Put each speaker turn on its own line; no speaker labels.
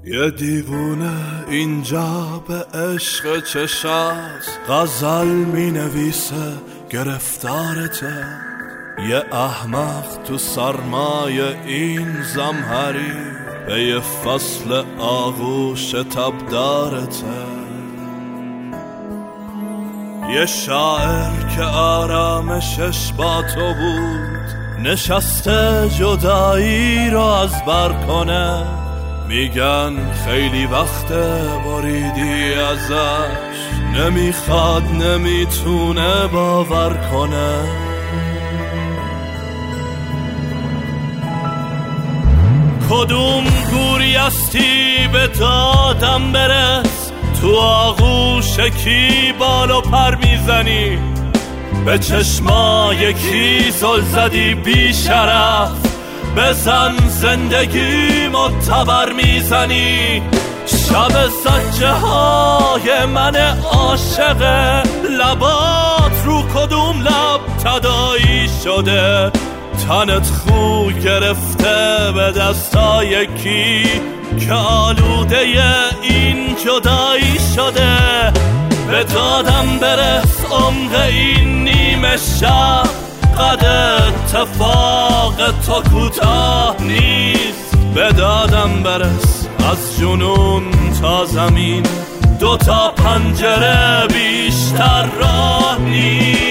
یه دیوونه اینجا به عشق چشات غزل می نویسه گرفتارته، یه احمق تو سرمای این زمهری به یه فصل آغوش تبدارته، یه شاعر که آرامشش با تو بود نشسته جدایی رو از بر کنه، میگن خیلی وقته بریدی ازش، نمیخواد نمیتونه باور کنه. کدوم گوری هستی به دادم برس، تو آغوش کی بال و پر میزنی، به چشمای کی زل زدی بی شرف، بزن زندگی معتبر میزنی. شب زجه های من عاشق، لبات رو کدوم لب تداعی شده، تنت خو گرفته به دستای کی که آلوده این جدایی شده. به دادم برس عمق این نیمه شب، قد اتفاق تو کوتاه نیست. به دادم برس از جنون تا زمین، 2 تا پنجره بیشتر راه نیست.